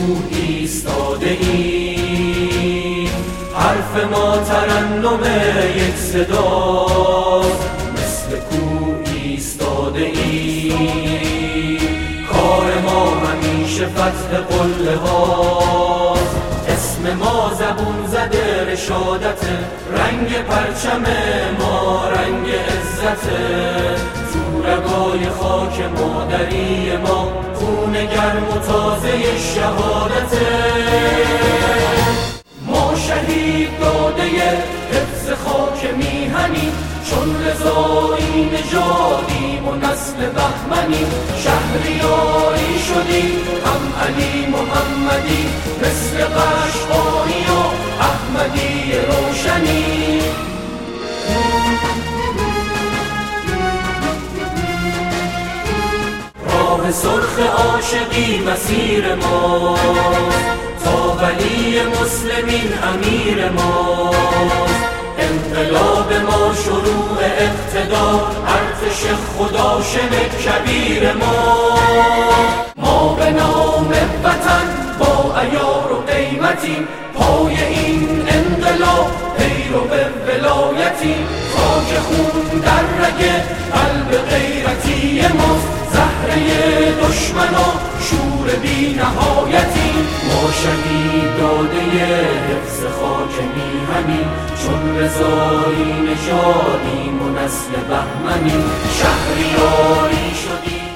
ایستاده ایم، حرف ما ترنم یک صداست، مثل کوه ایستاده ایم، کار ما همیشه فتح قله هاست، اسم ما زبون زده رشادت، رنگ پرچم ما رنگ عزته، تو رگای خاک مادری ما خون گرم و تازه شهادته. ما شهید داده حفظ خاک میهنیم، چون رضایی نژادیم و نسل بهمنیم، شهریاری شدیم هم علی محمدی، مثل قشقایی و احمدی روشنی. راه سرخ عاشقی مسیر ما، تا ولی مسلمین امیر ما، انقلاب ما شروع اقتدار، ارتش خداشم کبیر ما به نام وطن با عیار و قیمتیم، پای این انقلاب پیرو ولایتیم، خاک خون در رگ قلب غیرتی ماست، زهره دشمنا شور بی نهایتیم، ما شهید داده حفظ خاک میهنیم، چون رضایی نژادیم و نسل بهمنیم، شهریاری شدیم.